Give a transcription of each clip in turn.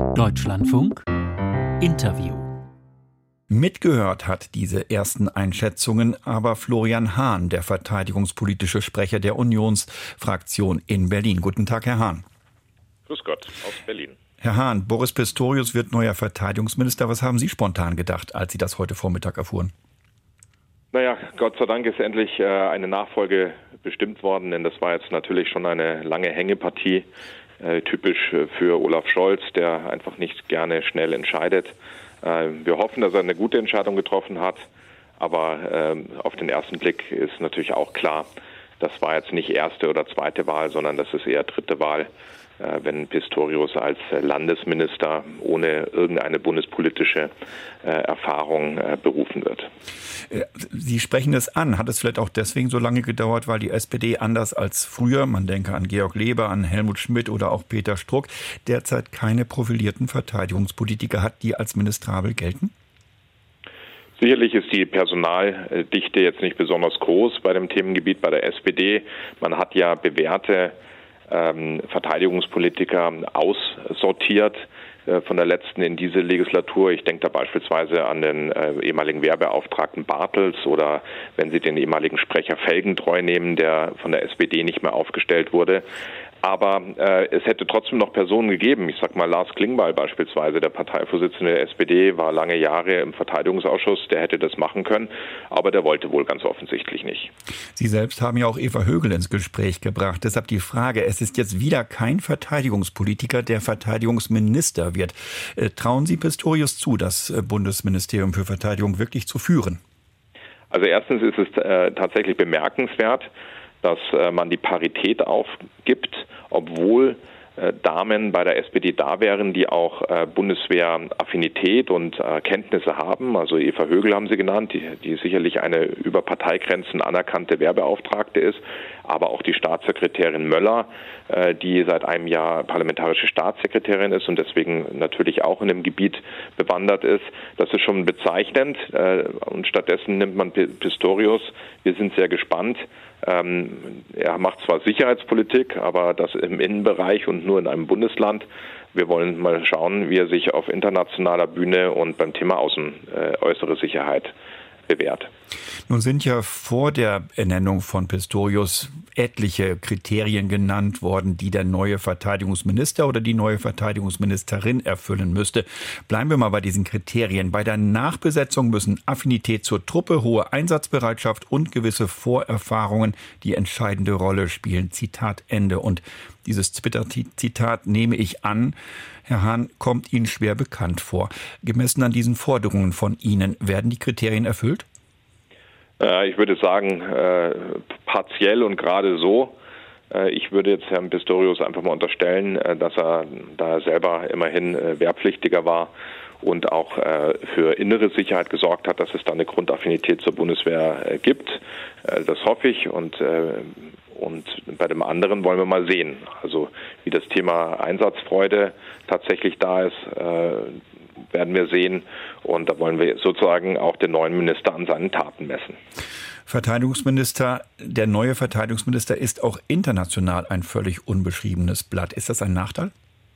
Deutschlandfunk Interview. Mitgehört hat diese ersten Einschätzungen aber Florian Hahn, der verteidigungspolitische Sprecher der Unionsfraktion in Berlin. Guten Tag, Herr Hahn. Grüß Gott, aus Berlin. Herr Hahn, Boris Pistorius wird neuer Verteidigungsminister. Was haben Sie spontan gedacht, als Sie das heute Vormittag erfuhren? Naja, Gott sei Dank ist endlich eine Nachfolge bestimmt worden, denn das war jetzt natürlich schon eine lange Hängepartie, typisch für Olaf Scholz, der einfach nicht gerne schnell entscheidet. Wir hoffen, dass er eine gute Entscheidung getroffen hat, aber auf den ersten Blick ist natürlich auch klar, das war jetzt nicht erste oder zweite Wahl, sondern das ist eher dritte Wahl, wenn Pistorius als Landesminister ohne irgendeine bundespolitische Erfahrung berufen wird. Sie sprechen es an. Hat es vielleicht auch deswegen so lange gedauert, weil die SPD anders als früher, man denke an Georg Leber, an Helmut Schmidt oder auch Peter Struck, derzeit keine profilierten Verteidigungspolitiker hat, die als ministrabel gelten? Sicherlich ist die Personaldichte jetzt nicht besonders groß bei dem Themengebiet bei der SPD. Man hat ja bewährte Verteidigungspolitiker aussortiert von der letzten in diese Legislatur. Ich denke da beispielsweise an den ehemaligen Wehrbeauftragten Bartels oder wenn Sie den ehemaligen Sprecher Felgentreu nehmen, der von der SPD nicht mehr aufgestellt wurde. Aber es hätte trotzdem noch Personen gegeben. Ich sag mal, Lars Klingbeil beispielsweise, der Parteivorsitzende der SPD, war lange Jahre im Verteidigungsausschuss. Der hätte das machen können, aber der wollte wohl ganz offensichtlich nicht. Sie selbst haben ja auch Eva Högel ins Gespräch gebracht. Deshalb die Frage, es ist jetzt wieder kein Verteidigungspolitiker, der Verteidigungsminister wird. Trauen Sie Pistorius zu, das Bundesministerium für Verteidigung wirklich zu führen? Also erstens ist es tatsächlich bemerkenswert, dass man die Parität aufgibt, obwohl Damen bei der SPD da wären, die auch Bundeswehr-Affinität und Kenntnisse haben. Also Eva Högel haben Sie genannt, die sicherlich eine über Parteigrenzen anerkannte Wehrbeauftragte ist, aber auch die Staatssekretärin Möller, die seit einem Jahr parlamentarische Staatssekretärin ist und deswegen natürlich auch in dem Gebiet bewandert ist. Das ist schon bezeichnend und stattdessen nimmt man Pistorius. Wir sind sehr gespannt. Er macht zwar Sicherheitspolitik, aber das im Innenbereich und nur in einem Bundesland. Wir wollen mal schauen, wie er sich auf internationaler Bühne und beim Thema äußere Sicherheit bewährt. Nun sind ja vor der Ernennung von Pistorius etliche Kriterien genannt worden, die der neue Verteidigungsminister oder die neue Verteidigungsministerin erfüllen müsste. Bleiben wir mal bei diesen Kriterien. Bei der Nachbesetzung müssen Affinität zur Truppe, hohe Einsatzbereitschaft und gewisse Vorerfahrungen die entscheidende Rolle spielen. Zitat Ende. Und dieses Twitter-Zitat nehme ich an, Herr Hahn, kommt Ihnen schwer bekannt vor. Gemessen an diesen Forderungen von Ihnen, werden die Kriterien erfüllt? Ich würde sagen, partiell und gerade so. Ich würde jetzt Herrn Pistorius einfach mal unterstellen, dass er, da er selber immerhin Wehrpflichtiger war und auch für innere Sicherheit gesorgt hat, dass es da eine Grundaffinität zur Bundeswehr gibt. Das hoffe ich und bei dem anderen wollen wir mal sehen, also wie das Thema Einsatzfreude tatsächlich da ist, werden wir sehen. Und da wollen wir sozusagen auch den neuen Minister an seinen Taten messen. Der neue Verteidigungsminister ist auch international ein völlig unbeschriebenes Blatt. Ist das ein Nachteil?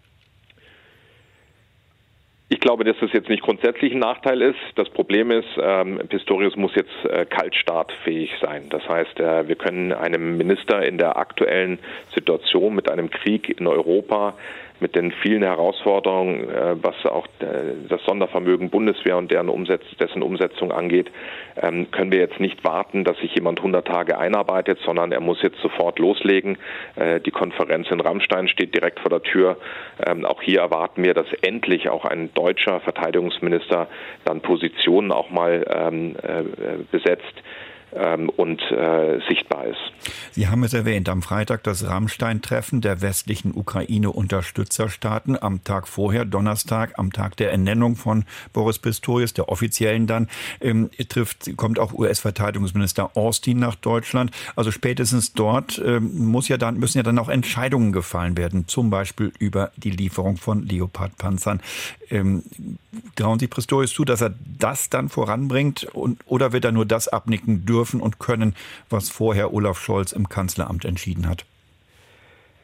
Ich glaube, dass das jetzt nicht grundsätzlich ein Nachteil ist. Das Problem ist, Pistorius muss jetzt kaltstartfähig sein. Das heißt, wir können einem Minister in der aktuellen Situation mit einem Krieg in Europa, mit den vielen Herausforderungen, was auch das Sondervermögen Bundeswehr und dessen Umsetzung angeht, können wir jetzt nicht warten, dass sich jemand 100 Tage einarbeitet, sondern er muss jetzt sofort loslegen. Die Konferenz in Ramstein steht direkt vor der Tür. Auch hier erwarten wir, dass endlich auch ein deutscher Verteidigungsminister dann Positionen auch mal besetzt und sichtbar ist. Sie haben es erwähnt, am Freitag das Ramstein-Treffen der westlichen Ukraine-Unterstützerstaaten. Am Tag vorher, Donnerstag, am Tag der Ernennung von Boris Pistorius, der offiziellen dann, kommt auch US-Verteidigungsminister Austin nach Deutschland. Also spätestens dort müssen ja dann auch Entscheidungen gefallen werden, zum Beispiel über die Lieferung von Leopard-Panzern. Trauen Sie Pistorius zu, dass er das dann voranbringt oder wird er nur das abnicken dürfen und können, was vorher Olaf Scholz im Kanzleramt entschieden hat?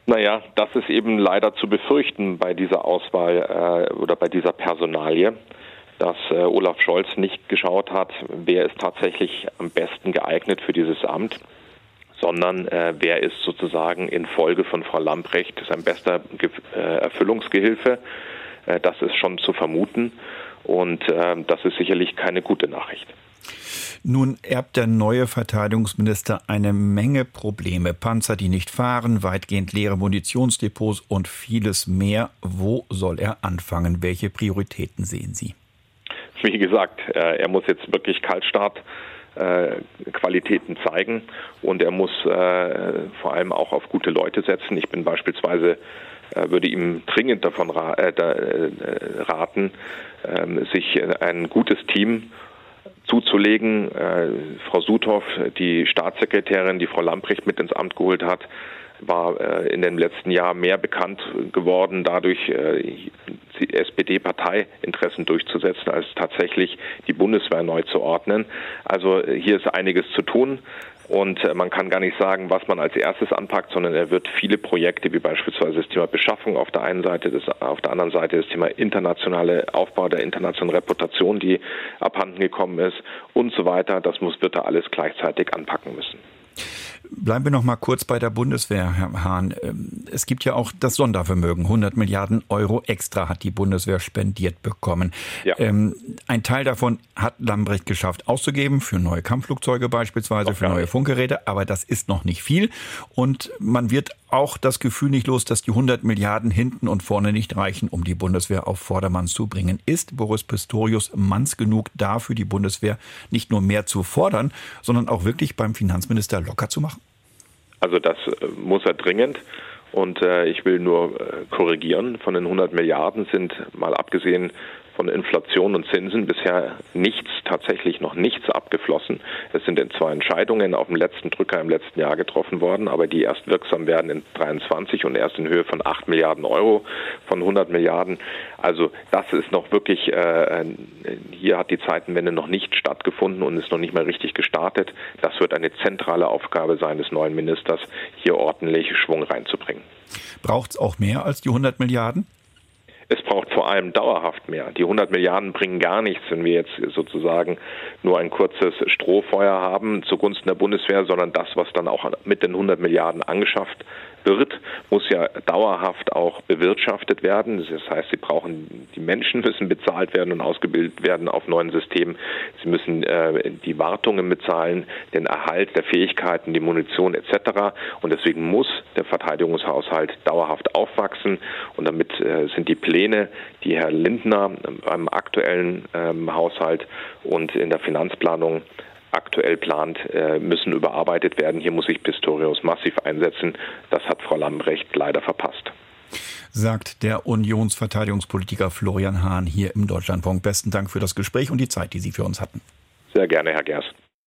Naja, das ist eben leider zu befürchten bei dieser Auswahl oder bei dieser Personalie, dass Olaf Scholz nicht geschaut hat, wer ist tatsächlich am besten geeignet für dieses Amt, sondern wer ist sozusagen in Folge von Frau Lambrecht sein bester Erfüllungsgehilfe. Das ist schon zu vermuten und das ist sicherlich keine gute Nachricht. Nun erbt der neue Verteidigungsminister eine Menge Probleme. Panzer, die nicht fahren, weitgehend leere Munitionsdepots und vieles mehr. Wo soll er anfangen? Welche Prioritäten sehen Sie? Wie gesagt, er muss jetzt wirklich Kaltstart Qualitäten zeigen und er muss vor allem auch auf gute Leute setzen. Ich bin beispielsweise würde ihm dringend davon raten, sich ein gutes Team zuzulegen. Frau Suthoff, die Staatssekretärin, die Frau Lambrecht mit ins Amt geholt hat, war in den letzten Jahren mehr bekannt geworden, dadurch die SPD-Parteiinteressen durchzusetzen, als tatsächlich die Bundeswehr neu zu ordnen. Also hier ist einiges zu tun. Und man kann gar nicht sagen, was man als erstes anpackt, sondern er wird viele Projekte, wie beispielsweise das Thema Beschaffung auf der einen Seite, auf der anderen Seite das Thema internationale Aufbau der internationalen Reputation, die abhanden gekommen ist und so weiter. Wird er alles gleichzeitig anpacken müssen. Bleiben wir noch mal kurz bei der Bundeswehr, Herr Hahn. Es gibt ja auch das Sondervermögen. 100 Milliarden Euro extra hat die Bundeswehr spendiert bekommen. Ja. Ein Teil davon hat Lambrecht geschafft auszugeben, für neue Kampfflugzeuge beispielsweise, für neue Funkgeräte. Aber das ist noch nicht viel. Und man wird auch das Gefühl nicht los, dass die 100 Milliarden hinten und vorne nicht reichen, um die Bundeswehr auf Vordermann zu bringen. Ist Boris Pistorius manns genug dafür, die Bundeswehr nicht nur mehr zu fordern, sondern auch wirklich beim Finanzminister locker zu machen? Also das muss er dringend und ich will nur korrigieren. Von den 100 Milliarden sind, mal abgesehen von Inflation und Zinsen, bisher tatsächlich noch nichts abgeflossen. Es sind in 2 Entscheidungen auf dem letzten Drücker im letzten Jahr getroffen worden, aber die erst wirksam werden in 2023 und erst in Höhe von 8 Milliarden Euro von 100 Milliarden. Also das ist noch wirklich, hier hat die Zeitenwende noch nicht stattgefunden und ist noch nicht mal richtig gestartet. Das wird eine zentrale Aufgabe sein des neuen Ministers, hier ordentlich Schwung reinzubringen. Braucht es auch mehr als die 100 Milliarden? Es braucht vor allem dauerhaft mehr. Die 100 Milliarden bringen gar nichts, wenn wir jetzt sozusagen nur ein kurzes Strohfeuer haben zugunsten der Bundeswehr, sondern das, was dann auch mit den 100 Milliarden angeschafft wird, muss ja dauerhaft auch bewirtschaftet werden. Das heißt, die Menschen müssen bezahlt werden und ausgebildet werden auf neuen Systemen. Sie müssen die Wartungen bezahlen, den Erhalt der Fähigkeiten, die Munition etc. Und deswegen muss der Verteidigungshaushalt dauerhaft aufwachsen. Und damit sind die Pläne, die Herr Lindner beim aktuellen Haushalt und in der Finanzplanung aktuell plant, müssen überarbeitet werden. Hier muss sich Pistorius massiv einsetzen. Das hat Frau Lambrecht leider verpasst. Sagt der Unionsverteidigungspolitiker Florian Hahn hier im Deutschlandfunk. Besten Dank für das Gespräch und die Zeit, die Sie für uns hatten. Sehr gerne, Herr Gerst.